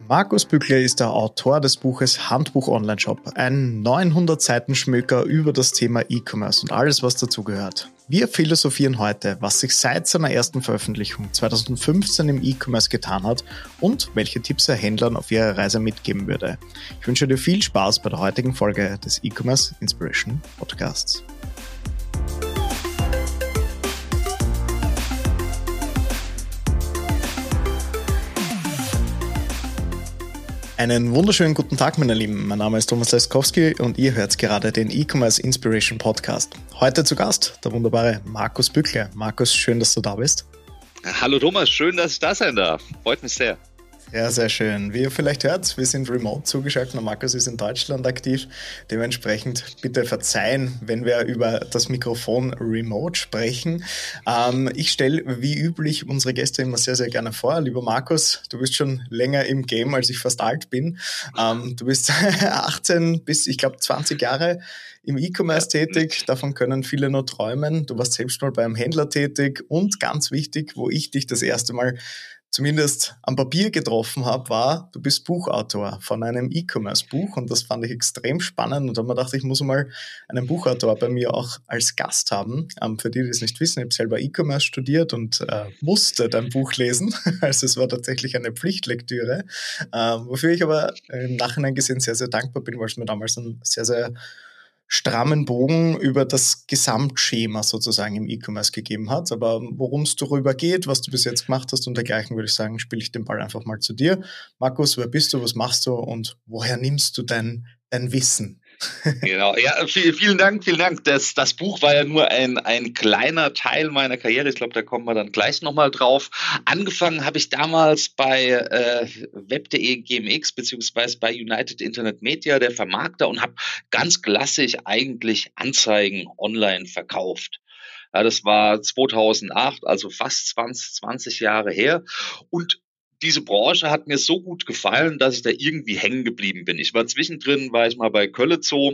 Markus Bückler ist der Autor des Buches Handbuch Onlineshop, ein 900-Seiten-Schmöker über das Thema E-Commerce und alles, was dazugehört. Wir philosophieren heute, was sich seit seiner ersten Veröffentlichung 2015 im E-Commerce getan hat und welche Tipps er Händlern auf ihrer Reise mitgeben würde. Ich wünsche dir viel Spaß bei der heutigen Folge des E-Commerce Inspiration Podcasts. Einen wunderschönen guten Tag, meine Lieben. Mein Name ist Thomas Leskowski und ihr hört gerade den E-Commerce Inspiration Podcast. Heute zu Gast der wunderbare Markus Bückler. Markus, schön, dass du da bist. Hallo Thomas, schön, dass ich da sein darf. Freut mich sehr. Ja, sehr schön. Wie ihr vielleicht hört, wir sind remote zugeschaltet und Markus ist in Deutschland aktiv. Dementsprechend bitte verzeihen, wenn wir über das Mikrofon remote sprechen. Ich stelle wie üblich unsere Gäste immer sehr, sehr gerne vor. Lieber Markus, du bist schon länger im Game, als ich fast alt bin. Du bist 18 bis, ich glaube, 20 Jahre im E-Commerce tätig. Davon können viele nur träumen. Du warst selbst mal beim Händler tätig und ganz wichtig, wo ich dich das erste Mal zumindest am Papier getroffen habe, war, du bist Buchautor von einem E-Commerce-Buch und das fand ich extrem spannend und da habe ich mir gedacht, ich muss mal einen Buchautor bei mir auch als Gast haben. Für die, die es nicht wissen, ich habe selber E-Commerce studiert und musste dein Buch lesen, also es war tatsächlich eine Pflichtlektüre, wofür ich aber im Nachhinein gesehen sehr, sehr dankbar bin, weil es mir damals einen sehr, sehr strammen Bogen über das Gesamtschema sozusagen im E-Commerce gegeben hat. Aber worum es darüber geht, was du bis jetzt gemacht hast und dergleichen, würde ich sagen, spiele ich den Ball einfach mal zu dir. Markus, wer bist du, was machst du und woher nimmst du dein Wissen? Genau, ja, vielen Dank. Das Buch war ja nur ein kleiner Teil meiner Karriere. Ich glaube, da kommen wir dann gleich nochmal drauf. Angefangen habe ich damals bei web.de GMX beziehungsweise bei United Internet Media, der Vermarkter, und habe ganz klassisch eigentlich Anzeigen online verkauft. Ja, das war 2008, also fast 20 Jahre her. Und diese Branche hat mir so gut gefallen, dass ich da irgendwie hängen geblieben bin. War ich mal bei Köllezow,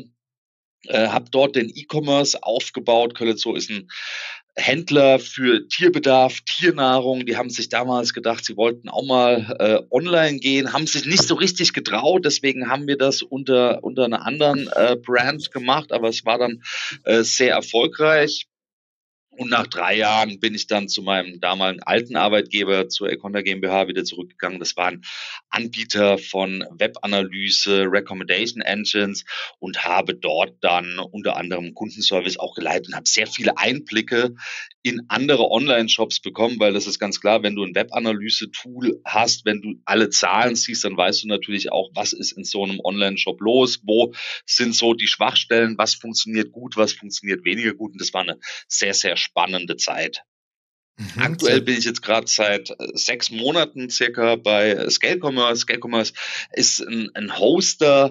habe dort den E-Commerce aufgebaut. Köllezow ist ein Händler für Tierbedarf, Tiernahrung. Die haben sich damals gedacht, sie wollten auch mal online gehen, haben sich nicht so richtig getraut. Deswegen haben wir das unter einer anderen Brand gemacht, aber es war dann sehr erfolgreich. Und nach 3 Jahren bin ich dann zu meinem damaligen alten Arbeitgeber, zur Econda GmbH, wieder zurückgegangen. Das war ein Anbieter von Webanalyse, Recommendation Engines und habe dort dann unter anderem Kundenservice auch geleitet und habe sehr viele Einblicke in andere Online-Shops bekommen, weil das ist ganz klar, wenn du ein Webanalyse-Tool hast, wenn du alle Zahlen siehst, dann weißt du natürlich auch, was ist in so einem Online-Shop los, wo sind so die Schwachstellen, was funktioniert gut, was funktioniert weniger gut, und das war eine sehr, sehr spannende Zeit. Aktuell bin ich jetzt gerade seit 6 Monaten circa bei Scale Commerce. Scale Commerce ist ein Hoster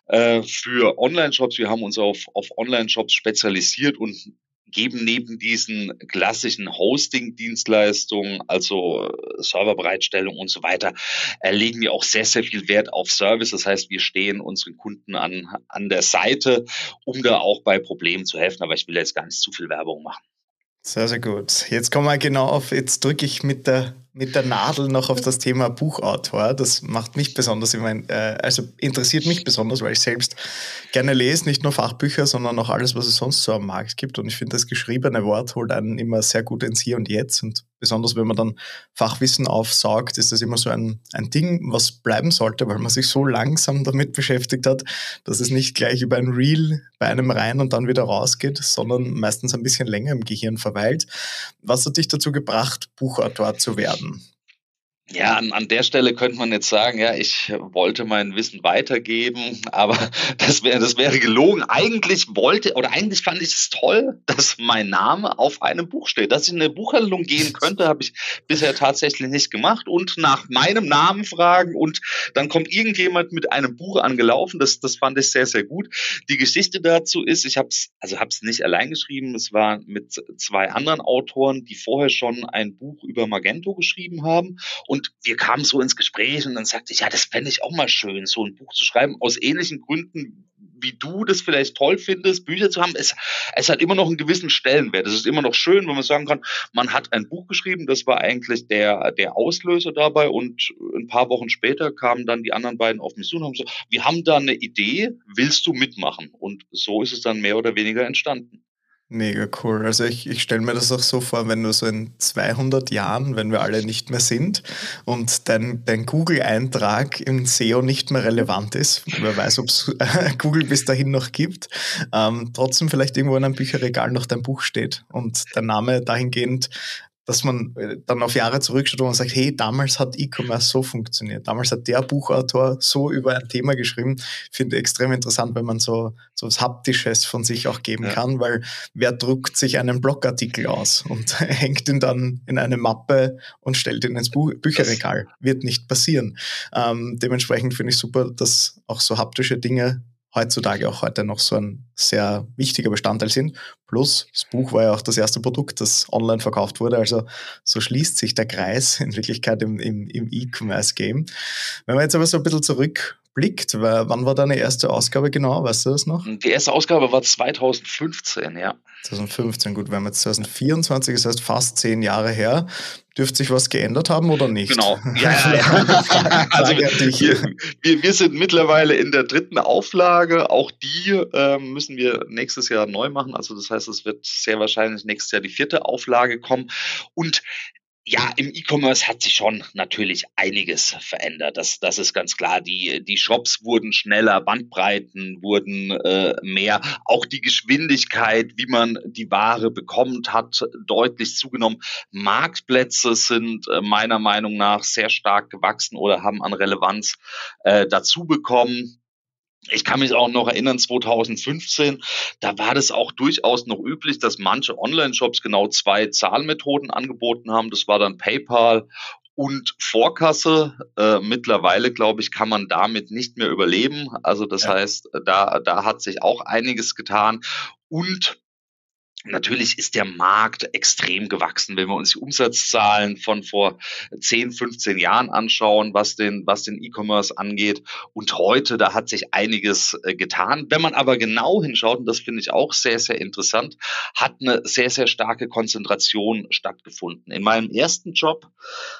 für Online-Shops. Wir haben uns auf Online-Shops spezialisiert und geben neben diesen klassischen Hosting-Dienstleistungen, also Serverbereitstellung und so weiter, legen wir auch sehr, sehr viel Wert auf Service. Das heißt, wir stehen unseren Kunden an der Seite, um da auch bei Problemen zu helfen. Aber ich will jetzt gar nicht zu viel Werbung machen. Sehr, sehr gut. Jetzt kommen wir jetzt drücke ich mit der Nadel noch auf das Thema Buchautor. Das macht mich besonders, interessiert mich besonders, weil ich selbst gerne lese, nicht nur Fachbücher, sondern auch alles, was es sonst so am Markt gibt. Und ich finde, das geschriebene Wort holt einen immer sehr gut ins Hier und Jetzt. Und besonders, wenn man dann Fachwissen aufsaugt, ist das immer so ein Ding, was bleiben sollte, weil man sich so langsam damit beschäftigt hat, dass es nicht gleich über ein Reel bei einem rein und dann wieder rausgeht, sondern meistens ein bisschen länger im Gehirn verweilt. Was hat dich dazu gebracht, Buchautor zu werden? Ja, an der Stelle könnte man jetzt sagen, ja, ich wollte mein Wissen weitergeben, aber das wäre gelogen. Eigentlich fand ich es toll, dass mein Name auf einem Buch steht. Dass ich in eine Buchhandlung gehen könnte, habe ich bisher tatsächlich nicht gemacht, und nach meinem Namen fragen und dann kommt irgendjemand mit einem Buch angelaufen. Das fand ich sehr, sehr gut. Die Geschichte dazu ist, ich hab's nicht allein geschrieben. Es war mit 2 anderen Autoren, die vorher schon ein Buch über Magento geschrieben haben. Und wir kamen so ins Gespräch und dann sagte ich, ja, das fände ich auch mal schön, so ein Buch zu schreiben, aus ähnlichen Gründen, wie du das vielleicht toll findest, Bücher zu haben, es hat immer noch einen gewissen Stellenwert. Es ist immer noch schön, wenn man sagen kann, man hat ein Buch geschrieben, das war eigentlich der Auslöser dabei, und ein paar Wochen später kamen dann die anderen beiden auf mich zu und haben gesagt, wir haben da eine Idee, willst du mitmachen? Und so ist es dann mehr oder weniger entstanden. Mega cool. Also ich stelle mir das auch so vor, wenn du so in 200 Jahren, wenn wir alle nicht mehr sind und dein Google-Eintrag im SEO nicht mehr relevant ist, wer weiß, ob es Google bis dahin noch gibt, trotzdem vielleicht irgendwo in einem Bücherregal noch dein Buch steht und dein Name dahingehend, dass man dann auf Jahre zurückschaut und man sagt, hey, damals hat E-Commerce so funktioniert, damals hat der Buchautor so über ein Thema geschrieben. Finde ich extrem interessant, wenn man so was Haptisches von sich auch geben kann, weil wer druckt sich einen Blogartikel aus und hängt ihn dann in eine Mappe und stellt ihn ins Bücherregal? Wird nicht passieren. Dementsprechend finde ich super, dass auch so haptische Dinge heutzutage auch heute noch so ein sehr wichtiger Bestandteil sind. Plus, das Buch war ja auch das erste Produkt, das online verkauft wurde. Also so schließt sich der Kreis in Wirklichkeit im E-Commerce-Game. Wenn man jetzt aber so ein bisschen zurückblickt, wann war deine erste Ausgabe genau? Weißt du das noch? Die erste Ausgabe war 2015, ja. 2015, gut, wenn wir jetzt 2024, das heißt fast 10 Jahre her, dürfte sich was geändert haben oder nicht? Genau, ja. Also wir sind mittlerweile in der 3. Auflage, auch die müssen wir nächstes Jahr neu machen, also das heißt, es wird sehr wahrscheinlich nächstes Jahr die 4. Auflage kommen, und ja, im E-Commerce hat sich schon natürlich einiges verändert. Das ist ganz klar. Die Shops wurden schneller, Bandbreiten wurden mehr. Auch die Geschwindigkeit, wie man die Ware bekommt, hat deutlich zugenommen. Marktplätze sind meiner Meinung nach sehr stark gewachsen oder haben an Relevanz dazu bekommen. Ich kann mich auch noch erinnern, 2015, da war das auch durchaus noch üblich, dass manche Online-Shops genau 2 Zahlmethoden angeboten haben. Das war dann PayPal und Vorkasse. Mittlerweile, glaube ich, kann man damit nicht mehr überleben. Also das heißt, da hat sich auch einiges getan. Und natürlich ist der Markt extrem gewachsen, wenn wir uns die Umsatzzahlen von vor 10, 15 Jahren anschauen, was den E-Commerce angeht. Und heute, da hat sich einiges getan. Wenn man aber genau hinschaut, und das finde ich auch sehr, sehr interessant, hat eine sehr, sehr starke Konzentration stattgefunden. In meinem ersten Job,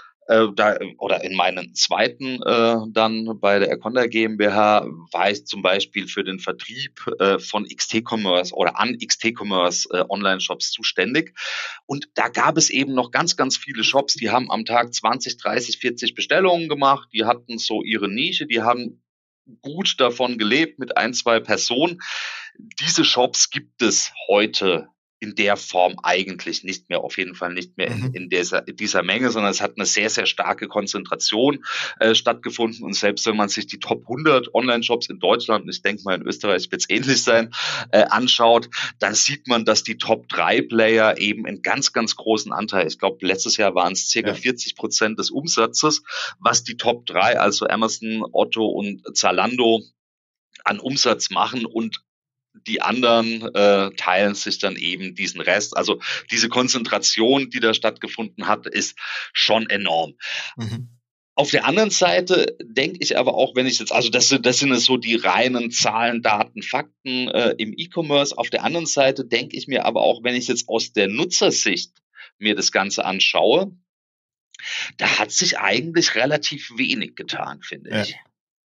oder in meinen zweiten dann bei der Aconda GmbH war ich zum Beispiel für den Vertrieb von XT-Commerce oder an XT-Commerce Online-Shops zuständig. Und da gab es eben noch ganz, ganz viele Shops, die haben am Tag 20, 30, 40 Bestellungen gemacht, die hatten so ihre Nische, die haben gut davon gelebt mit 1, 2 Personen. Diese Shops gibt es heute in der Form eigentlich nicht mehr, auf jeden Fall nicht mehr in dieser Menge, sondern es hat eine sehr, sehr starke Konzentration stattgefunden. Und selbst wenn man sich die Top 100 Online-Shops in Deutschland, und ich denke mal in Österreich wird es ähnlich sein, anschaut, dann sieht man, dass die Top 3 Player eben einen ganz, ganz großen Anteil, ich glaube letztes Jahr waren es ca. 40% des Umsatzes, was die Top 3, also Amazon, Otto und Zalando, an Umsatz machen, und die anderen teilen sich dann eben diesen Rest. Also diese Konzentration, die da stattgefunden hat, ist schon enorm. Auf der anderen Seite denke ich aber auch, wenn ich jetzt, also das sind so die reinen Zahlen, Daten, Fakten im E-Commerce. Auf der anderen Seite denke ich mir aber auch, wenn ich jetzt aus der Nutzersicht mir das Ganze anschaue, da hat sich eigentlich relativ wenig getan, finde ich.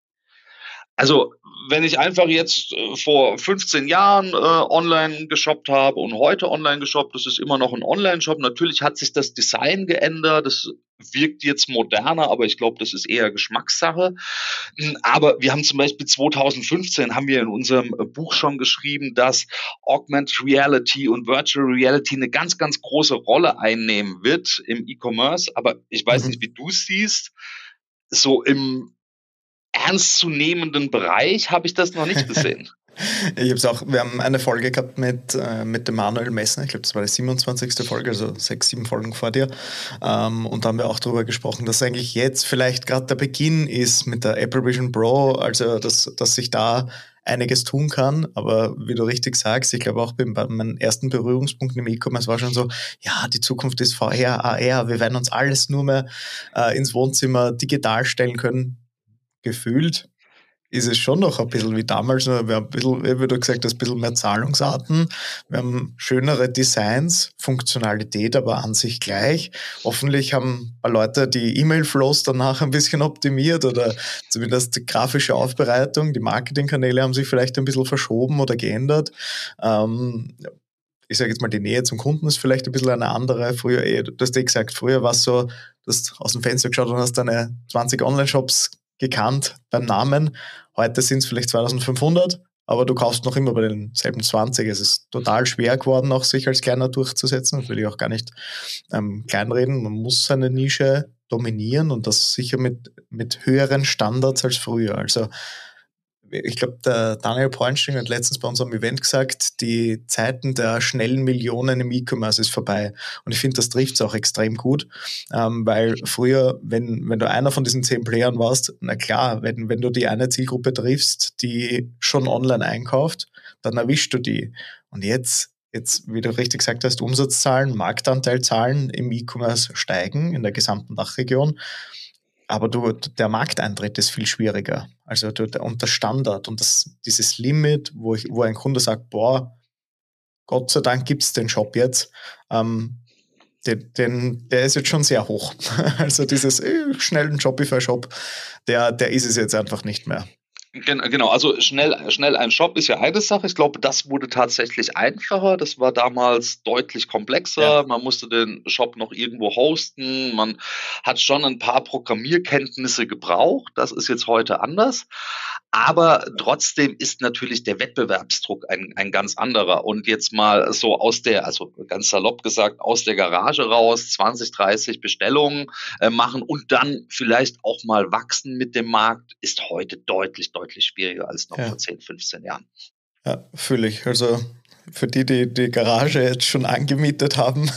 Also wenn ich einfach jetzt vor 15 Jahren online geshoppt habe und heute online geshoppt, das ist immer noch ein Online-Shop. Natürlich hat sich das Design geändert, das wirkt jetzt moderner, aber ich glaube, das ist eher Geschmackssache. Aber wir haben zum Beispiel 2015, haben wir in unserem Buch schon geschrieben, dass Augmented Reality und Virtual Reality eine ganz, ganz große Rolle einnehmen wird im E-Commerce. Aber ich weiß nicht, wie du es siehst, so im ernstzunehmenden Bereich habe ich das noch nicht gesehen. Wir haben eine Folge gehabt mit dem Manuel Messner, ich glaube, das war die 27. Folge, also 6, 7 Folgen vor dir. Und da haben wir auch darüber gesprochen, dass eigentlich jetzt vielleicht gerade der Beginn ist mit der Apple Vision Pro, also dass sich da einiges tun kann, aber wie du richtig sagst, ich glaube auch bei meinen ersten Berührungspunkten im E-Commerce war schon so, ja, die Zukunft ist VR, AR, wir werden uns alles nur mehr ins Wohnzimmer digital stellen können, gefühlt. ist es schon noch ein bisschen wie damals. Wir haben ein bisschen, wie du gesagt hast, ein bisschen mehr Zahlungsarten. Wir haben schönere Designs, Funktionalität aber an sich gleich. Hoffentlich haben ein paar Leute die E-Mail-Flows danach ein bisschen optimiert oder zumindest die grafische Aufbereitung. Die Marketingkanäle haben sich vielleicht ein bisschen verschoben oder geändert. Ich sage jetzt mal, die Nähe zum Kunden ist vielleicht ein bisschen eine andere. Früher, du hast gesagt, früher war es so, du hast aus dem Fenster geschaut und hast deine 20 Online-Shops gekannt beim Namen. Heute sind es vielleicht 2500, aber du kaufst noch immer bei denselben 20. Es ist total schwer geworden, auch sich als Kleiner durchzusetzen. Das will ich auch gar nicht kleinreden. Man muss seine Nische dominieren und das sicher mit höheren Standards als früher. Also ich glaube, der Daniel Pointing hat letztens bei unserem Event gesagt, die Zeiten der schnellen Millionen im E-Commerce ist vorbei. Und ich finde, das trifft es auch extrem gut, weil früher, wenn du einer von diesen 10 Playern warst, na klar, wenn du die eine Zielgruppe triffst, die schon online einkauft, dann erwischst du die. Und jetzt, wie du richtig gesagt hast, Umsatzzahlen, Marktanteilzahlen im E-Commerce steigen in der gesamten Dachregion. Aber der Markteintritt ist viel schwieriger. Also und der Standard und dieses Limit, wo ein Kunde sagt, boah, Gott sei Dank gibt's den Shop jetzt, der ist jetzt schon sehr hoch. Also dieses schnellen Shopify-Shop, der ist es jetzt einfach nicht mehr. Genau, also schnell ein Shop ist ja eine Sache. Ich glaube, das wurde tatsächlich einfacher. Das war damals deutlich komplexer. Ja. Man musste den Shop noch irgendwo hosten. Man hat schon ein paar Programmierkenntnisse gebraucht. Das ist jetzt heute anders. Aber trotzdem ist natürlich der Wettbewerbsdruck ein ganz anderer. Und jetzt mal so also ganz salopp gesagt, aus der Garage raus 20, 30 Bestellungen machen und dann vielleicht auch mal wachsen mit dem Markt, ist heute deutlich schwieriger als noch vor 10, 15 Jahren. Ja, fühle ich. Also für die Garage jetzt schon angemietet haben.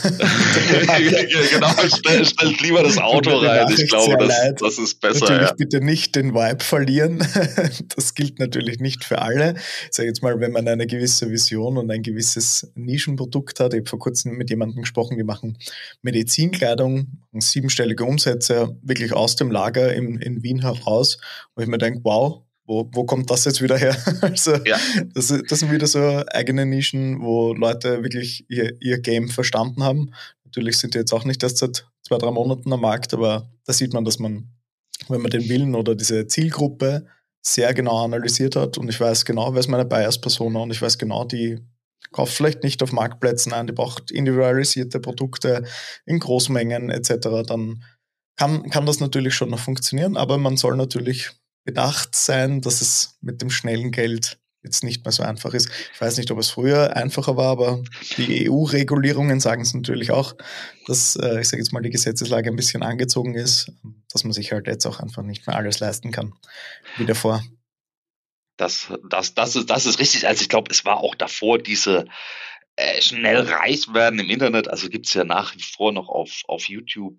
Genau, stellt lieber das Auto rein. Ich glaube, das ist besser. Natürlich bitte nicht den Vibe verlieren. Das gilt natürlich nicht für alle. Ich sage jetzt mal, wenn man eine gewisse Vision und ein gewisses Nischenprodukt hat. Ich habe vor kurzem mit jemandem gesprochen, die machen Medizinkleidung, 7-stellige Umsätze, wirklich aus dem Lager in Wien heraus. Wo ich mir denke, wow, wo kommt das jetzt wieder her? Also, ja. Das sind wieder so eigene Nischen, wo Leute wirklich ihr Game verstanden haben. Natürlich sind die jetzt auch nicht erst seit 2-3 Monaten am Markt, aber da sieht man, dass man, wenn man den Willen oder diese Zielgruppe sehr genau analysiert hat und ich weiß genau, wer ist meine Buyers-Persona und ich weiß genau, die kauft vielleicht nicht auf Marktplätzen ein, die braucht individualisierte Produkte in Großmengen etc., dann kann das natürlich schon noch funktionieren, aber man soll natürlich bedacht sein, dass es mit dem schnellen Geld jetzt nicht mehr so einfach ist. Ich weiß nicht, ob es früher einfacher war, aber die EU-Regulierungen sagen es natürlich auch, dass, ich sage jetzt mal, die Gesetzeslage ein bisschen angezogen ist, dass man sich halt jetzt auch einfach nicht mehr alles leisten kann, wie davor. Das ist richtig. Also ich glaube, es war auch davor diese schnell reich werden im Internet. Also gibt es ja nach wie vor noch auf YouTube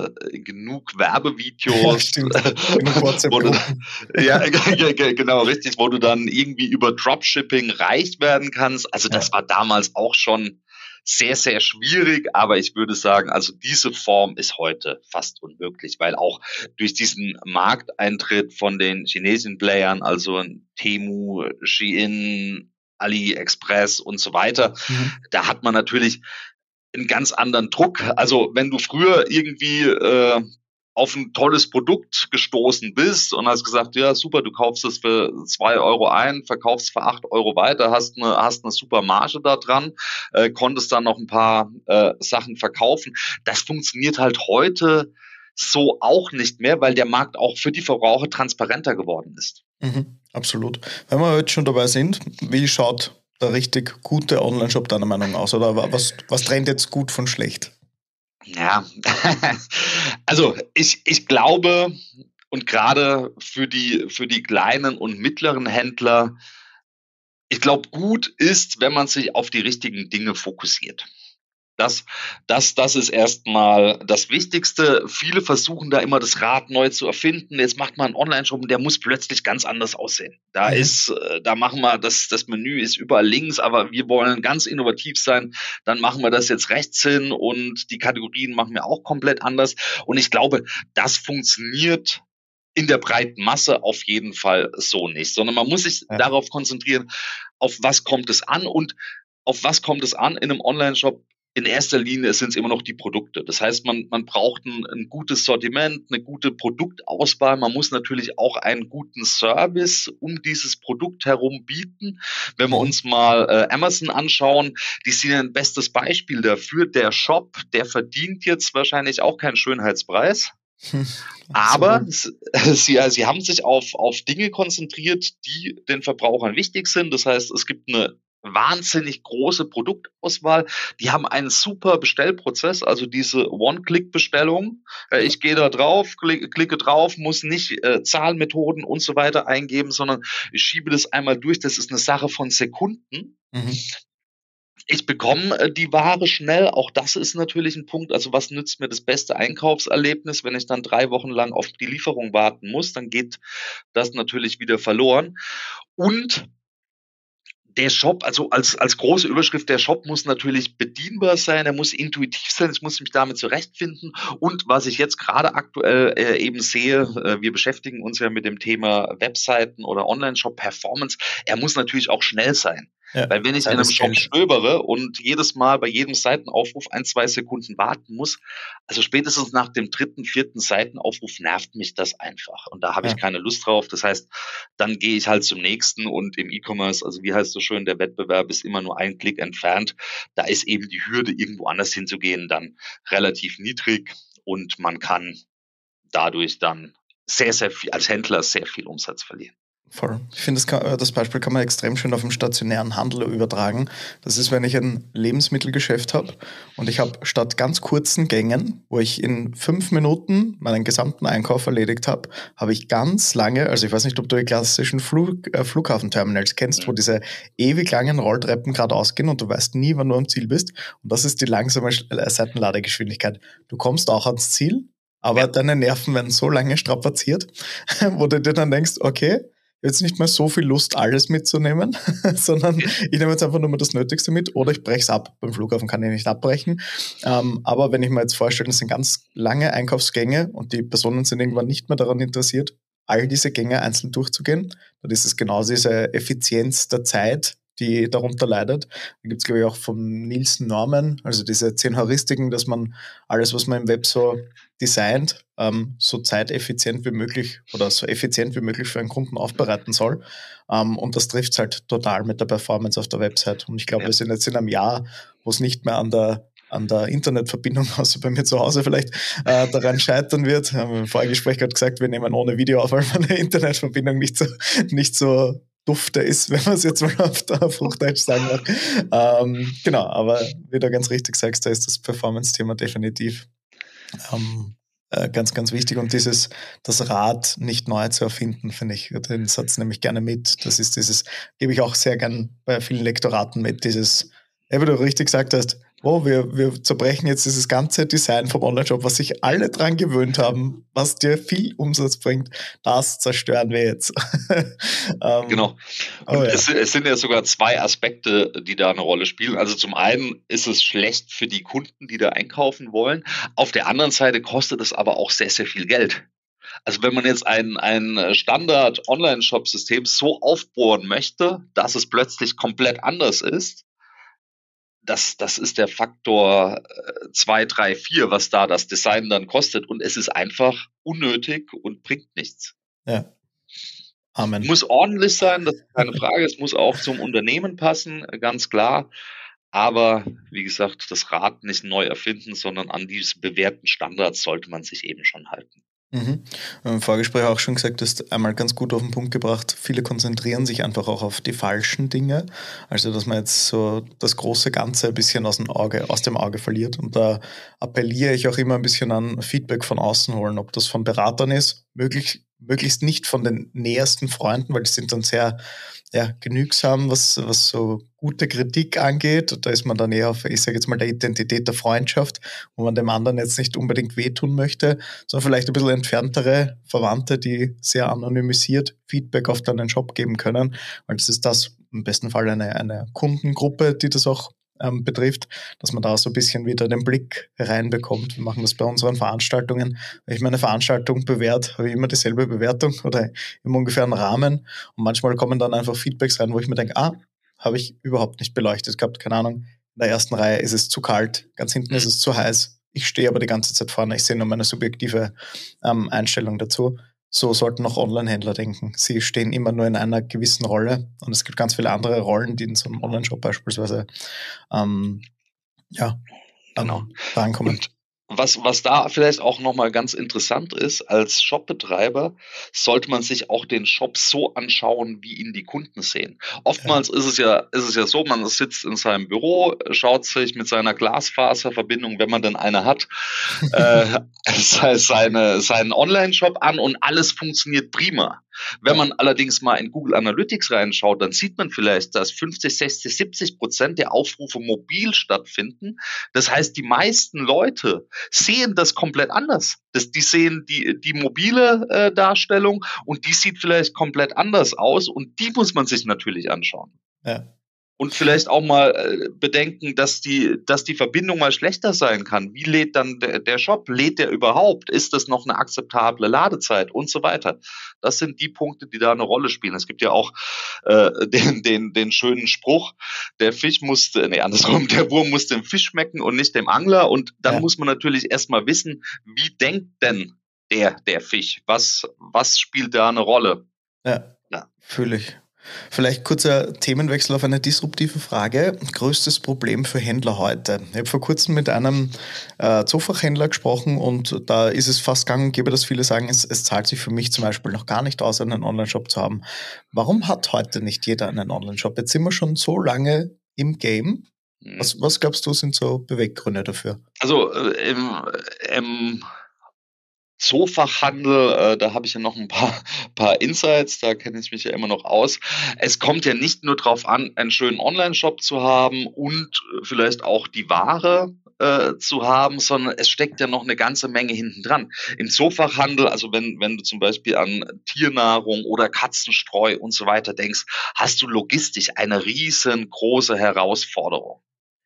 genug Werbevideos. Ja, genau, richtig, wo du dann irgendwie über Dropshipping reich werden kannst. Also das war damals auch schon sehr, sehr schwierig, aber ich würde sagen, also diese Form ist heute fast unmöglich, weil auch durch diesen Markteintritt von den chinesischen Playern, also Temu, Shein, AliExpress und so weiter, da hat man natürlich einen ganz anderen Druck. Also wenn du früher irgendwie auf ein tolles Produkt gestoßen bist und hast gesagt, ja super, du kaufst es für 2 Euro ein, verkaufst für 8 Euro weiter, hast eine super Marge da dran, konntest dann noch ein paar Sachen verkaufen. Das funktioniert halt heute so auch nicht mehr, weil der Markt auch für die Verbraucher transparenter geworden ist. Absolut. Wenn wir jetzt schon dabei sind, wie schaut der richtig gute Online-Shop deiner Meinung nach aus? Oder was trennt jetzt gut von schlecht? Ja, also ich glaube, und gerade für die kleinen und mittleren Händler, ich glaube, gut ist, wenn man sich auf die richtigen Dinge fokussiert. Das ist erstmal das Wichtigste. Viele versuchen da immer das Rad neu zu erfinden. Jetzt macht man einen Online-Shop und der muss plötzlich ganz anders aussehen. Da machen wir das Menü ist überall links, aber wir wollen ganz innovativ sein. Dann machen wir das jetzt rechts hin und die Kategorien machen wir auch komplett anders. Und ich glaube, das funktioniert in der breiten Masse auf jeden Fall so nicht, sondern man muss sich darauf konzentrieren, auf was kommt es an und auf was kommt es an in einem Online-Shop. In erster Linie sind es immer noch die Produkte. Das heißt, man braucht ein gutes Sortiment, eine gute Produktauswahl. Man muss natürlich auch einen guten Service um dieses Produkt herum bieten. Wenn wir uns mal Amazon anschauen, die sind ein bestes Beispiel dafür. Der Shop, der verdient jetzt wahrscheinlich auch keinen Schönheitspreis. Aber sie haben sich auf Dinge konzentriert, die den Verbrauchern wichtig sind. Das heißt, es gibt eine wahnsinnig große Produktauswahl. Die haben einen super Bestellprozess, also diese One-Click-Bestellung. Ich gehe da drauf, klicke drauf, muss nicht Zahlmethoden und so weiter eingeben, sondern ich schiebe das einmal durch. Das ist eine Sache von Sekunden. Ich bekomme die Ware schnell. Auch das ist natürlich ein Punkt. Also was nützt mir das beste Einkaufserlebnis, wenn ich dann 3 Wochen lang auf die Lieferung warten muss? Dann geht das natürlich wieder verloren. Und der Shop, also als große Überschrift, der Shop muss natürlich bedienbar sein, er muss intuitiv sein, ich muss mich damit zurechtfinden. Und was ich jetzt gerade aktuell eben sehe, wir beschäftigen uns ja mit dem Thema Webseiten oder Online-Shop-Performance, er muss natürlich auch schnell sein. Ja, weil wenn ich in einem Shop stöbere und jedes Mal bei jedem Seitenaufruf 1-2 Sekunden warten muss, also spätestens nach dem 3., 4. Seitenaufruf nervt mich das einfach. Und da habe ich keine Lust drauf. Das heißt, dann gehe ich halt zum nächsten und im E-Commerce, also wie heißt so schön, der Wettbewerb ist immer nur ein Klick entfernt. Da ist eben die Hürde, irgendwo anders hinzugehen, dann relativ niedrig und man kann dadurch dann sehr, sehr viel, als Händler sehr viel Umsatz verlieren. Voll. Ich finde, das Beispiel kann man extrem schön auf den stationären Handel übertragen. Das ist, wenn ich ein Lebensmittelgeschäft habe und ich habe statt ganz kurzen Gängen, wo ich in 5 Minuten meinen gesamten Einkauf erledigt habe, habe ich ganz lange, also ich weiß nicht, ob du die klassischen Flughafenterminals kennst, wo diese ewig langen Rolltreppen geradeaus gehen und du weißt nie, wann du am Ziel bist. Und das ist die langsame Seitenladegeschwindigkeit. Du kommst auch ans Ziel, aber deine Nerven werden so lange strapaziert, wo du dir dann denkst, okay, jetzt nicht mehr so viel Lust, alles mitzunehmen, sondern ich nehme jetzt einfach nur mal das Nötigste mit oder ich breche es ab. Beim Flughafen kann ich nicht abbrechen. Aber wenn ich mir jetzt vorstelle, das sind ganz lange Einkaufsgänge und die Personen sind irgendwann nicht mehr daran interessiert, all diese Gänge einzeln durchzugehen, dann ist es genau diese Effizienz der Zeit, die darunter leidet. Da gibt es, glaube ich, auch von Nielsen Norman, also diese 10 Heuristiken, dass man alles, was man im Web so designt, so zeiteffizient wie möglich oder so effizient wie möglich für einen Kunden aufbereiten soll. Und das trifft es halt total mit der Performance auf der Website. Und ich glaube, wir sind jetzt in einem Jahr, wo es nicht mehr an der Internetverbindung, außer bei mir zu Hause vielleicht, daran scheitern wird. Wir haben im Vorgespräch gerade gesagt, wir nehmen ohne Video auf, weil meine Internetverbindung nicht so dufte ist, wenn man es jetzt mal auf Hochdeutsch sagen mag. Genau, aber wie du ganz richtig sagst, da ist das Performance-Thema definitiv ganz, ganz wichtig. Und das Rad nicht neu zu erfinden, finde ich, den Satz nehme ich gerne mit. Das ist gebe ich auch sehr gern bei vielen Lektoraten mit, wie du richtig gesagt hast, wir zerbrechen jetzt dieses ganze Design vom Online-Shop, was sich alle dran gewöhnt haben, was dir viel Umsatz bringt, das zerstören wir jetzt. Genau. Und es sind ja sogar 2 Aspekte, die da eine Rolle spielen. Also zum einen ist es schlecht für die Kunden, die da einkaufen wollen. Auf der anderen Seite kostet es aber auch sehr, sehr viel Geld. Also wenn man jetzt ein Standard-Online-Shop-System so aufbohren möchte, dass es plötzlich komplett anders ist, das ist der Faktor 2, 3, 4, was da das Design dann kostet. Und es ist einfach unnötig und bringt nichts. Ja. Amen. Muss ordentlich sein, das ist keine Frage. Es muss auch zum Unternehmen passen, ganz klar. Aber wie gesagt, das Rad nicht neu erfinden, sondern an diese bewährten Standards sollte man sich eben schon halten. Im Vorgespräch auch schon gesagt, du hast einmal ganz gut auf den Punkt gebracht, viele konzentrieren sich einfach auch auf die falschen Dinge, also dass man jetzt so das große Ganze ein bisschen aus dem Auge verliert, und da appelliere ich auch immer ein bisschen an Feedback von außen holen, ob das von Beratern ist, möglichst nicht von den nähersten Freunden, weil die sind dann sehr genügsam, was so gute Kritik angeht. Da ist man dann eher auf, ich sage jetzt mal, der Identität der Freundschaft, wo man dem anderen jetzt nicht unbedingt wehtun möchte, sondern vielleicht ein bisschen entferntere Verwandte, die sehr anonymisiert Feedback auf deinen Shop geben können. Weil das ist im besten Fall eine Kundengruppe, die das auch betrifft, dass man da so ein bisschen wieder den Blick reinbekommt. Wir machen das bei unseren Veranstaltungen. Wenn ich meine Veranstaltung bewerte, habe ich immer dieselbe Bewertung oder im ungefähren Rahmen. Und manchmal kommen dann einfach Feedbacks rein, wo ich mir denke, habe ich überhaupt nicht beleuchtet gehabt, keine Ahnung. In der ersten Reihe ist es zu kalt, ganz hinten ist es zu heiß. Ich stehe aber die ganze Zeit vorne. Ich sehe nur meine subjektive Einstellung dazu. So sollten auch Online-Händler denken. Sie stehen immer nur in einer gewissen Rolle und es gibt ganz viele andere Rollen, die in so einem Online-Shop beispielsweise Genau. rankommen. Und was da vielleicht auch nochmal ganz interessant ist, als Shopbetreiber sollte man sich auch den Shop so anschauen, wie ihn die Kunden sehen. Oftmals ist es ja so, man sitzt in seinem Büro, schaut sich mit seiner Glasfaserverbindung, wenn man denn eine hat, seinen Online-Shop an und alles funktioniert prima. Wenn man allerdings mal in Google Analytics reinschaut, dann sieht man vielleicht, dass 50, 60, 70% der Aufrufe mobil stattfinden. Das heißt, die meisten Leute sehen das komplett anders. Die sehen die mobile Darstellung und die sieht vielleicht komplett anders aus und die muss man sich natürlich anschauen. Ja. Und vielleicht auch mal bedenken, dass die Verbindung mal schlechter sein kann. Wie lädt dann der Shop? Lädt der überhaupt? Ist das noch eine akzeptable Ladezeit? Und so weiter. Das sind die Punkte, die da eine Rolle spielen. Es gibt ja auch den schönen Spruch, der Wurm muss dem Fisch schmecken und nicht dem Angler. Und dann muss man natürlich erstmal wissen, wie denkt denn der Fisch? Was spielt da eine Rolle? Ja. Fühle ich. Vielleicht kurzer Themenwechsel auf eine disruptive Frage. Größtes Problem für Händler heute. Ich habe vor kurzem mit einem Zoofachhändler gesprochen und da ist es fast gang und gäbe, dass viele sagen, es zahlt sich für mich zum Beispiel noch gar nicht aus, einen Online-Shop zu haben. Warum hat heute nicht jeder einen Online-Shop? Jetzt sind wir schon so lange im Game. Was glaubst du, sind so Beweggründe dafür? Also im Zoofachhandel, da habe ich ja noch ein paar Insights, da kenne ich mich ja immer noch aus. Es kommt ja nicht nur darauf an, einen schönen Online-Shop zu haben und vielleicht auch die Ware zu haben, sondern es steckt ja noch eine ganze Menge hinten dran. Im Zoofachhandel, also wenn du zum Beispiel an Tiernahrung oder Katzenstreu und so weiter denkst, hast du logistisch eine riesengroße Herausforderung.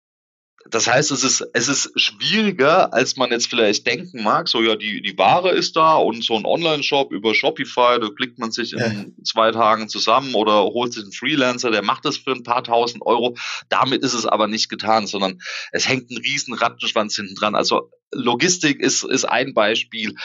Das heißt, es ist schwieriger, als man jetzt vielleicht denken mag. So, ja, die Ware ist da und so ein Online-Shop über Shopify, da klickt man sich in 2 Tagen zusammen oder holt sich einen Freelancer, der macht das für ein paar tausend Euro. Damit ist es aber nicht getan, sondern es hängt ein riesen Rattenschwanz hinten dran. Also Logistik ist ein Beispiel.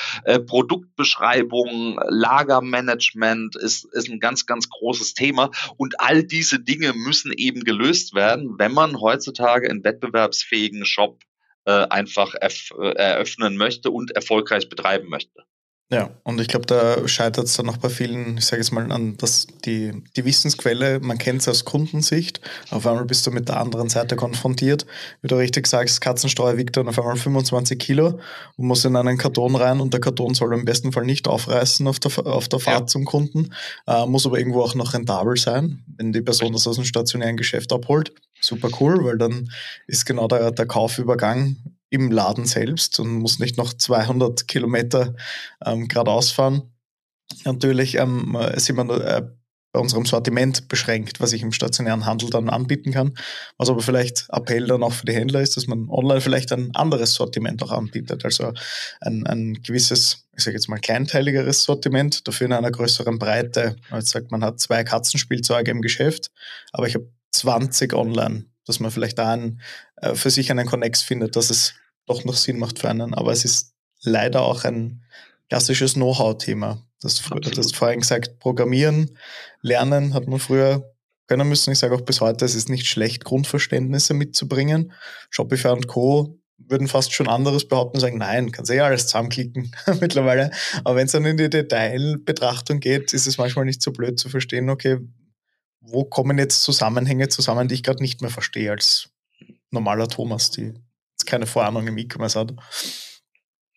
Produktbeschreibung, Lagermanagement ist ein ganz, ganz großes Thema. Und all diese Dinge müssen eben gelöst werden, wenn man heutzutage einen wettbewerbsfähigen Shop einfach eröffnen möchte und erfolgreich betreiben möchte. Ja, und ich glaube, da scheitert es dann noch bei vielen, ich sage jetzt mal, an die Wissensquelle, man kennt es aus Kundensicht, auf einmal bist du mit der anderen Seite konfrontiert, wie du richtig sagst, Katzenstreu wiegt dann auf einmal 25 Kilo und muss in einen Karton rein und der Karton soll im besten Fall nicht aufreißen auf der Fahrt zum Kunden, muss aber irgendwo auch noch rentabel sein, wenn die Person das aus dem stationären Geschäft abholt. Super cool, weil dann ist genau der Kaufübergang im Laden selbst und muss nicht noch 200 Kilometer geradeaus fahren. Natürlich sind wir bei unserem Sortiment beschränkt, was ich im stationären Handel dann anbieten kann. Was aber vielleicht Appell dann auch für die Händler ist, dass man online vielleicht ein anderes Sortiment auch anbietet. Also ein gewisses, ich sage jetzt mal kleinteiligeres Sortiment, dafür in einer größeren Breite. Man sagt, man hat 2 Katzenspielzeuge im Geschäft, aber ich habe 20 online, dass man vielleicht da für sich einen Connex findet, dass es doch noch Sinn macht für einen. Aber es ist leider auch ein klassisches Know-how-Thema. Das vorhin gesagt, Programmieren, Lernen hat man früher können müssen. Ich sage auch bis heute, es ist nicht schlecht, Grundverständnisse mitzubringen. Shopify und Co. würden fast schon anderes behaupten und sagen, nein, kannst alles zusammenklicken mittlerweile. Aber wenn es dann in die Detailbetrachtung geht, ist es manchmal nicht so blöd zu verstehen, okay, wo kommen jetzt Zusammenhänge zusammen, die ich gerade nicht mehr verstehe als normaler Thomas, die jetzt keine Vorahnung im E-Commerce hat. Ja.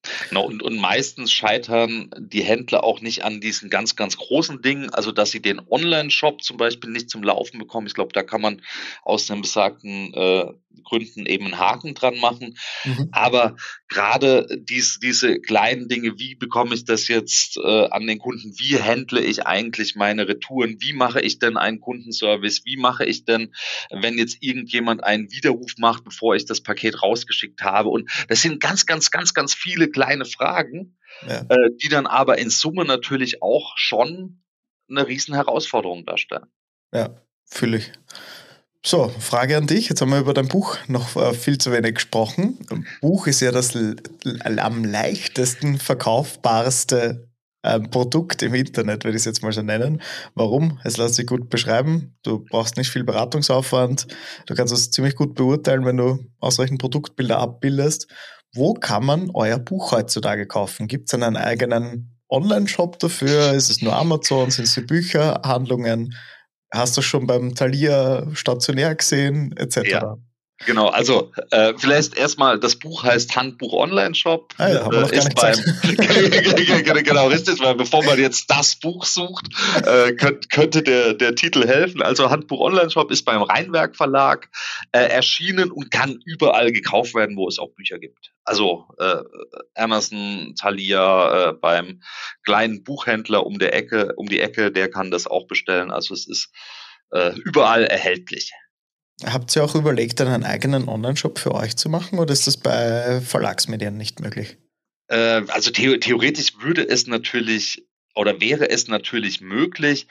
Genau, und meistens scheitern die Händler auch nicht an diesen ganz, ganz großen Dingen, also dass sie den Online-Shop zum Beispiel nicht zum Laufen bekommen. Ich glaube, da kann man aus den besagten Gründen eben einen Haken dran machen. Mhm. Aber gerade diese kleinen Dinge, wie bekomme ich das jetzt an den Kunden? Wie handle ich eigentlich meine Retouren? Wie mache ich denn einen Kundenservice? Wie mache ich denn, wenn jetzt irgendjemand einen Widerruf macht, bevor ich das Paket rausgeschickt habe? Und das sind ganz, ganz, ganz, ganz viele kleine Fragen, Ja, die dann aber in Summe natürlich auch schon eine riesen Herausforderung darstellen. ja, fühle ich. So, Frage an dich. Jetzt haben wir über dein Buch noch viel zu wenig gesprochen. Buch ist ja das am leichtesten verkaufbarste Produkt im Internet, würde ich es jetzt mal so nennen. Warum? Es lässt sich gut beschreiben. Du brauchst nicht viel Beratungsaufwand. Du kannst es ziemlich gut beurteilen, wenn du ausreichend Produktbilder abbildest. Wo kann man euer Buch heutzutage kaufen? Gibt es einen eigenen Online-Shop dafür? Ist es nur Amazon? Sind es die Bücherhandlungen? Hast du schon beim Thalia stationär gesehen, Ja. etc.? Genau, also vielleicht erstmal, das Buch heißt Handbuch Online-Shop, Ah ja, haben wir noch gar ist nicht gesagt. beim, genau, richtig, weil bevor man jetzt das Buch sucht, könnte der Titel helfen. Also Handbuch Online-Shop ist beim Rheinwerk Verlag erschienen und kann überall gekauft werden, wo es auch Bücher gibt. Also Amazon, Thalia, beim kleinen Buchhändler um die Ecke, der kann das auch bestellen. Also es ist überall erhältlich. Habt ihr auch überlegt, einen eigenen Online-Shop für euch zu machen oder ist das bei Verlagsmedien nicht möglich? Also theoretisch würde es natürlich oder wäre es natürlich möglich,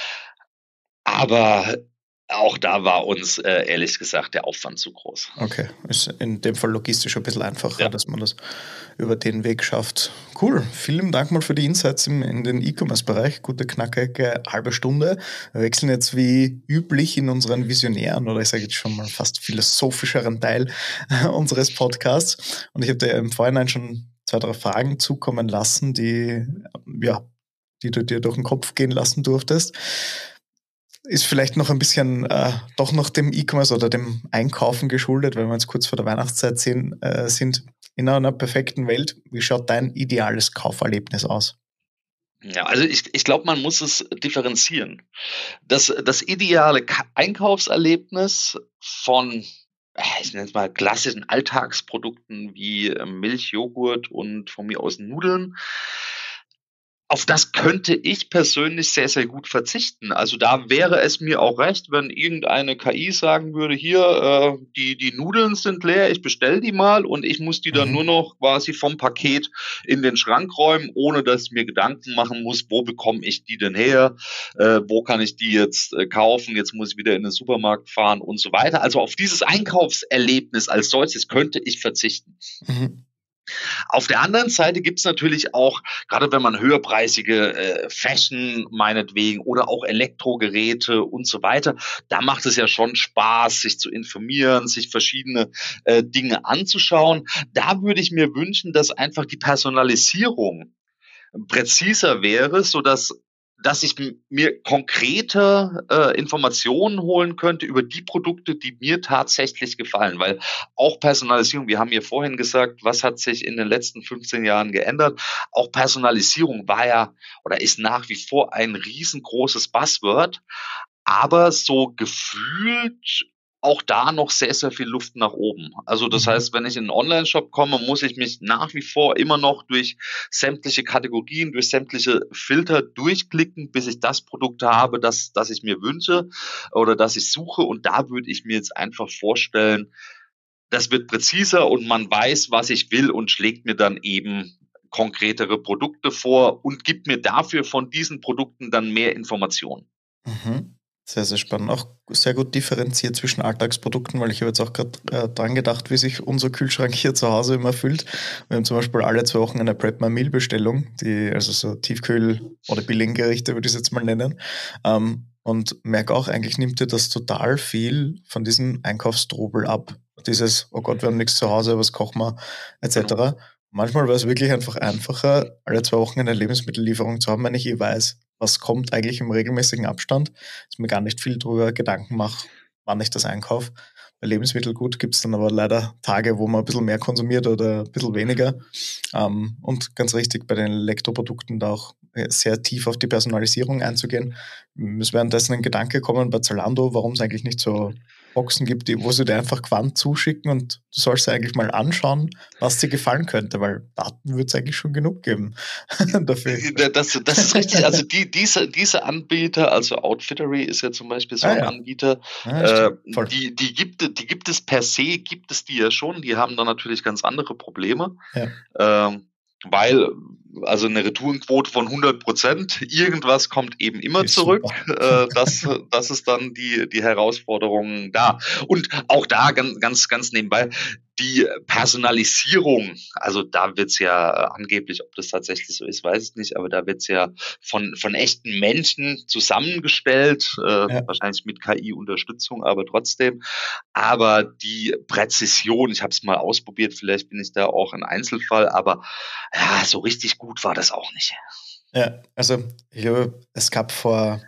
aber auch da war uns ehrlich gesagt der Aufwand zu groß. Okay, ist in dem Fall logistisch ein bisschen einfacher, Ja, dass man das über den Weg schafft. Cool, vielen Dank mal für die Insights in den E-Commerce-Bereich. Gute, knackige halbe Stunde. Wir wechseln jetzt wie üblich in unseren visionären oder ich sage jetzt schon mal fast philosophischeren Teil unseres Podcasts. Und ich habe dir im Vorhinein schon 2, 3 Fragen zukommen lassen, ja, die du dir durch den Kopf gehen lassen durftest. Ist vielleicht noch ein bisschen doch noch dem E-Commerce oder dem Einkaufen geschuldet, weil wir jetzt kurz vor der Weihnachtszeit sind. In einer perfekten Welt, wie schaut dein ideales Kauferlebnis aus? ja, also ich glaube, man muss es differenzieren. Das ideale Einkaufserlebnis von, ich nenne es mal klassischen Alltagsprodukten wie Milch, Joghurt und von mir aus Nudeln. Auf das könnte ich persönlich sehr, sehr gut verzichten. Also da wäre es mir auch recht, wenn irgendeine KI sagen würde, hier, die Nudeln sind leer, ich bestelle die mal und ich muss die dann nur Mhm. noch quasi vom Paket in den Schrank räumen, ohne dass ich mir Gedanken machen muss, wo bekomme ich die denn her, wo kann ich die jetzt kaufen, jetzt muss ich wieder in den Supermarkt fahren und so weiter. Also auf dieses Einkaufserlebnis als solches könnte ich verzichten. Mhm. Auf der anderen Seite gibt's natürlich auch, gerade wenn man höherpreisige Fashion meinetwegen oder auch Elektrogeräte und so weiter, da macht es ja schon Spaß, sich zu informieren, sich verschiedene Dinge anzuschauen. Da würde ich mir wünschen, dass einfach die Personalisierung präziser wäre, dass ich mir konkrete Informationen holen könnte über die Produkte, die mir tatsächlich gefallen. Weil auch Personalisierung, wir haben ja vorhin gesagt, was hat sich in den letzten 15 Jahren geändert? Auch Personalisierung war ja oder ist nach wie vor ein riesengroßes Buzzword, aber so gefühlt auch da noch sehr, sehr viel Luft nach oben. Also das Mhm. heißt, wenn ich in einen Online-Shop komme, muss ich mich nach wie vor immer noch durch sämtliche Kategorien, durch sämtliche Filter durchklicken, bis ich das Produkt habe, das ich mir wünsche oder das ich suche. Und da würde ich mir jetzt einfach vorstellen, das wird präziser und man weiß, was ich will und schlägt mir dann eben konkretere Produkte vor und gibt mir dafür von diesen Produkten dann mehr Informationen. Mhm. Sehr, sehr spannend. Auch sehr gut differenziert zwischen Alltagsprodukten, weil ich habe jetzt auch gerade dran gedacht, wie sich unser Kühlschrank hier zu Hause immer füllt. Wir haben zum Beispiel alle 2 Wochen eine Prep My Meal Bestellung, die, also so Tiefkühl- oder Billiggerichte würde ich es jetzt mal nennen. Und merke auch, eigentlich nimmt dir das total viel von diesem Einkaufstrubel ab. Dieses, oh Gott, wir haben nichts zu Hause, was kochen wir, Genau. etc. Manchmal wäre es wirklich einfach einfacher, alle 2 Wochen eine Lebensmittellieferung zu haben, wenn ich weiß, was kommt eigentlich im regelmäßigen Abstand, dass mir gar nicht viel drüber Gedanken mache, wann ich das einkaufe. Bei Lebensmittelgut gibt es dann aber leider Tage, wo man ein bisschen mehr konsumiert oder ein bisschen weniger. Und ganz richtig, bei den Elektroprodukten da auch sehr tief auf die Personalisierung einzugehen. Mir ist währenddessen ein Gedanke gekommen bei Zalando, warum es eigentlich nicht so Boxen gibt, wo sie dir einfach Quant zuschicken und du sollst dir eigentlich mal anschauen, was dir gefallen könnte, weil Daten wird es eigentlich schon genug geben dafür. Das ist richtig. Also diese Anbieter, also Outfittery ist ja zum Beispiel so ein Ja. Anbieter, Voll. die gibt es per se, gibt es die ja schon, die haben dann natürlich ganz andere Probleme. Ja. Weil, also eine Retourenquote von 100%, irgendwas kommt eben immer Ist zurück. super. Das ist dann die Herausforderung da. Und auch da ganz nebenbei, die Personalisierung, also da wird's ja angeblich, ob das tatsächlich so ist, weiß ich nicht, aber da wird's ja von echten Menschen zusammengestellt, Ja. wahrscheinlich mit KI-Unterstützung, aber trotzdem. Aber die Präzision, ich habe es mal ausprobiert, vielleicht bin ich da auch ein Einzelfall, aber ja, so richtig gut war das auch nicht. Ja, also ich glaube, es gab vor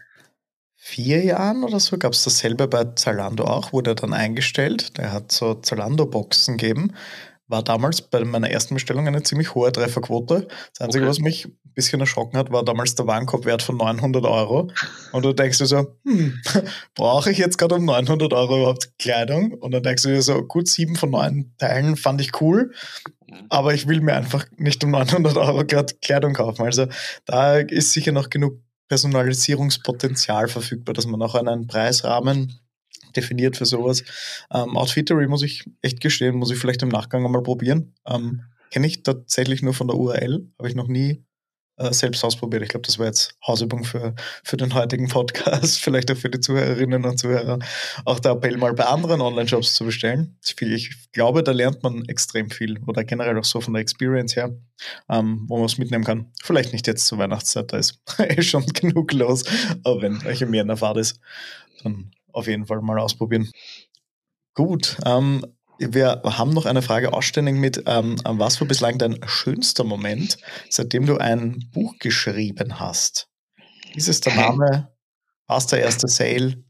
4 Jahren oder so, gab es dasselbe bei Zalando auch, wurde dann eingestellt. Der hat so Zalando-Boxen gegeben. War damals bei meiner ersten Bestellung eine ziemlich hohe Trefferquote. Das Einzige, Okay. was mich ein bisschen erschrocken hat, war damals der Warenkorbwert von 900 Euro. Und du denkst dir so, brauche ich jetzt gerade um 900 Euro überhaupt Kleidung? Und dann denkst du dir so, gut, 7 von 9 Teilen fand ich cool, aber ich will mir einfach nicht um 900 Euro gerade Kleidung kaufen. Also da ist sicher noch genug Personalisierungspotenzial verfügbar, dass man auch einen Preisrahmen definiert für sowas. Outfittery muss ich echt gestehen, muss ich vielleicht im Nachgang einmal probieren. Kenne ich tatsächlich nur von der URL, habe ich noch nie selbst ausprobiert. Ich glaube, das war jetzt Hausübung für den heutigen Podcast, vielleicht auch für die Zuhörerinnen und Zuhörer, auch der Appell mal bei anderen Online-Shops zu bestellen. Ich glaube, da lernt man extrem viel oder generell auch so von der Experience her, wo man es mitnehmen kann. Vielleicht nicht jetzt zur Weihnachtszeit, da ist schon genug los, aber wenn euch im Jänner Fahrt ist, dann auf jeden Fall mal ausprobieren. Gut, wir haben noch eine Frage ausständig mit, was war bislang dein schönster Moment, seitdem du ein Buch geschrieben hast? Ist es der Name? War es der erste Sale?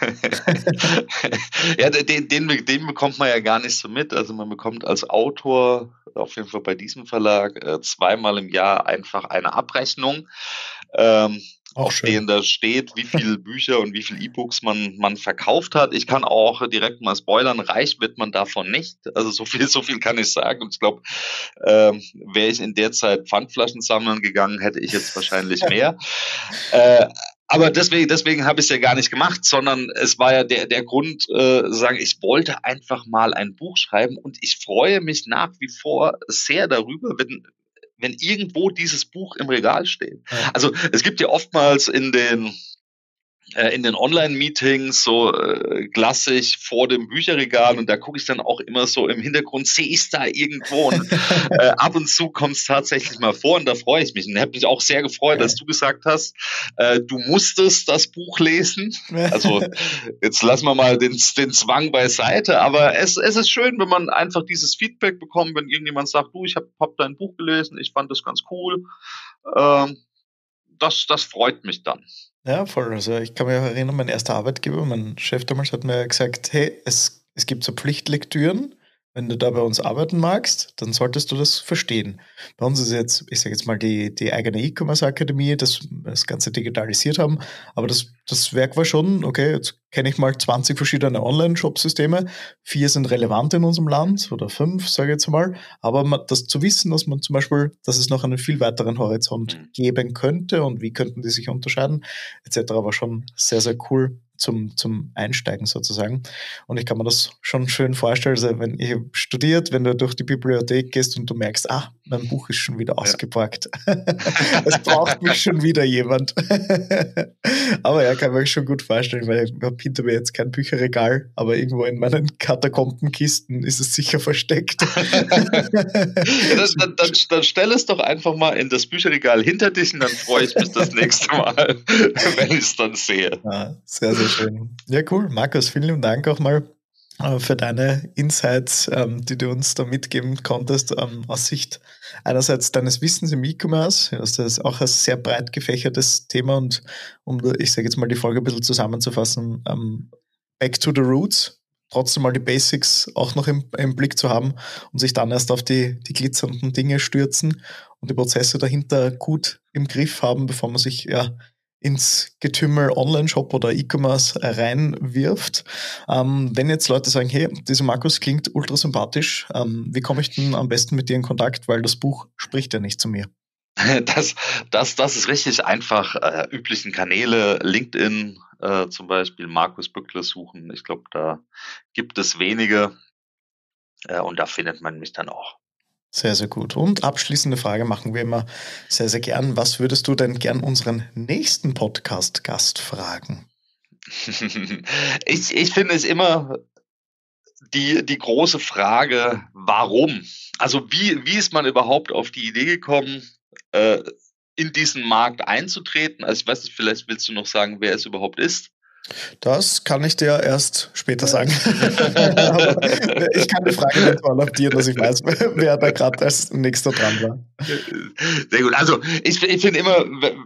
Ja, den bekommt man ja gar nicht so mit. Also man bekommt als Autor, auf jeden Fall bei diesem Verlag, zweimal im Jahr einfach eine Abrechnung, Auch auf schön. denen da steht, wie viele Bücher und wie viele E-Books man verkauft hat. Ich kann auch direkt mal spoilern, reich wird man davon nicht. Also so viel kann ich sagen. Und ich glaube, wäre ich in der Zeit Pfandflaschen sammeln gegangen, hätte ich jetzt wahrscheinlich mehr. Aber deswegen habe ich es ja gar nicht gemacht, sondern es war ja der Grund, sagen, ich wollte einfach mal ein Buch schreiben und ich freue mich nach wie vor sehr darüber, wenn irgendwo dieses Buch im Regal steht. Ja. Also es gibt ja oftmals in den Online-Meetings so klassisch vor dem Bücherregal und da gucke ich dann auch immer so im Hintergrund, sehe ich es da irgendwo und ab und zu kommt es tatsächlich mal vor und da freue ich mich. Und ich habe mich auch sehr gefreut, als du gesagt hast, du musstest das Buch lesen. Also jetzt lassen wir mal den Zwang beiseite, aber es ist schön, wenn man einfach dieses Feedback bekommt, wenn irgendjemand sagt, du, ich hab dein Buch gelesen, ich fand das ganz cool. Das freut mich dann. Ja, voll. Also ich kann mich auch erinnern, mein erster Arbeitgeber, mein Chef damals hat mir gesagt, hey, es gibt so Pflichtlektüren. Wenn du da bei uns arbeiten magst, dann solltest du das verstehen. Bei uns ist jetzt, ich sage jetzt mal, die eigene E-Commerce-Akademie, das Ganze digitalisiert haben. Aber das Werk war schon, okay, jetzt kenne ich mal 20 verschiedene Online-Shop-Systeme. 4 sind relevant in unserem Land oder 5, sage ich jetzt mal. Aber das zu wissen, dass man zum Beispiel, dass es noch einen viel weiteren Horizont geben könnte und wie könnten die sich unterscheiden, etc., war schon sehr, sehr cool zum Einsteigen sozusagen. Und ich kann mir das schon schön vorstellen, also wenn ich studiert, wenn du durch die Bibliothek gehst und du merkst, mein Buch ist schon wieder ausgepackt. Es braucht mich schon wieder jemand. Aber ja, kann man sich schon gut vorstellen, weil ich habe hinter mir jetzt kein Bücherregal, aber irgendwo in meinen Katakombenkisten ist es sicher versteckt. Ja, dann stell es doch einfach mal in das Bücherregal hinter dich und dann freue ich mich das nächste Mal, wenn ich es dann sehe. Ja, sehr, sehr schön. Ja, cool. Markus, vielen lieben Dank auch mal für deine Insights, die du uns da mitgeben konntest, aus Sicht einerseits deines Wissens im E-Commerce. Das ist auch ein sehr breit gefächertes Thema und ich sage jetzt mal die Folge ein bisschen zusammenzufassen, back to the roots. trotzdem mal die Basics auch noch im Blick zu haben und sich dann erst auf die glitzernden Dinge stürzen und die Prozesse dahinter gut im Griff haben, bevor man sich ins Getümmel Online-Shop oder E-Commerce reinwirft. Wenn jetzt Leute sagen, hey, dieser Markus klingt ultra sympathisch, wie komme ich denn am besten mit dir in Kontakt, weil das Buch spricht ja nicht zu mir? Das ist richtig einfach. Üblichen Kanäle, LinkedIn zum Beispiel, Markus Bückler suchen. Ich glaube, da gibt es wenige und da findet man mich dann auch. Sehr, sehr gut. Und abschließende Frage machen wir immer sehr, sehr gern. Was würdest du denn gern unseren nächsten Podcast-Gast fragen? Ich finde es immer die große Frage, warum? Also wie ist man überhaupt auf die Idee gekommen, in diesen Markt einzutreten? Also ich weiß nicht, vielleicht willst du noch sagen, wer es überhaupt ist? Das kann ich dir erst später sagen. Aber ich kann die Frage nicht so adaptieren, dass ich weiß, wer da gerade als nächster dran war. Sehr gut. Also ich finde immer,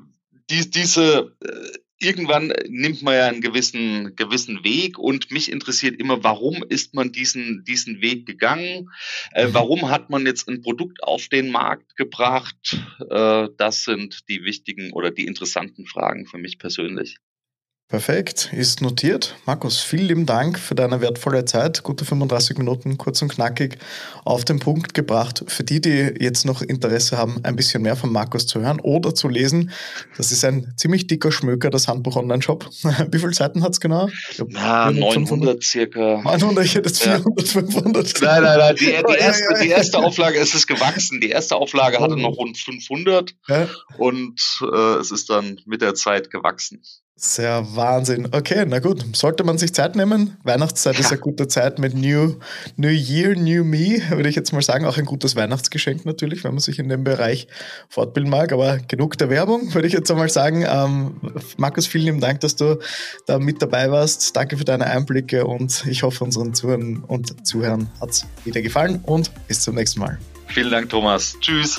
irgendwann nimmt man ja einen gewissen Weg und mich interessiert immer, warum ist man diesen Weg gegangen? Warum hat man jetzt ein Produkt auf den Markt gebracht? Das sind die wichtigen oder die interessanten Fragen für mich persönlich. Perfekt, ist notiert. Markus, vielen lieben Dank für deine wertvolle Zeit. Gute 35 Minuten, kurz und knackig auf den Punkt gebracht. Für die jetzt noch Interesse haben, ein bisschen mehr von Markus zu hören oder zu lesen, das ist ein ziemlich dicker Schmöker, das Handbuch Online-Shop. Wie viele Seiten hat es genau? Ja, 900 circa. 900, ich hätte jetzt 400, 500. Nein, die erste Auflage ist es gewachsen. Die erste Auflage hatte noch rund 500 und es ist dann mit der Zeit gewachsen. Sehr Wahnsinn. Okay, na gut. Sollte man sich Zeit nehmen? Weihnachtszeit ist eine gute Zeit mit New Year, New Me, würde ich jetzt mal sagen. Auch ein gutes Weihnachtsgeschenk natürlich, wenn man sich in dem Bereich fortbilden mag. Aber genug der Werbung, würde ich jetzt einmal sagen. Markus, vielen lieben Dank, dass du da mit dabei warst. Danke für deine Einblicke und ich hoffe, unseren Zuhörern und Zuhörern hat es wieder gefallen und bis zum nächsten Mal. Vielen Dank, Thomas. Tschüss.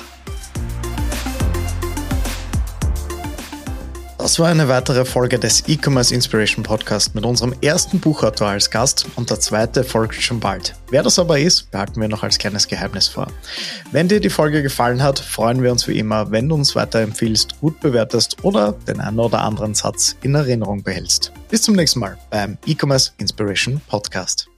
Das war eine weitere Folge des E-Commerce Inspiration Podcast mit unserem ersten Buchautor als Gast und der zweite folgt schon bald. Wer das aber ist, behalten wir noch als kleines Geheimnis vor. Wenn dir die Folge gefallen hat, freuen wir uns wie immer, wenn du uns weiterempfiehlst, gut bewertest oder den einen oder anderen Satz in Erinnerung behältst. Bis zum nächsten Mal beim E-Commerce Inspiration Podcast.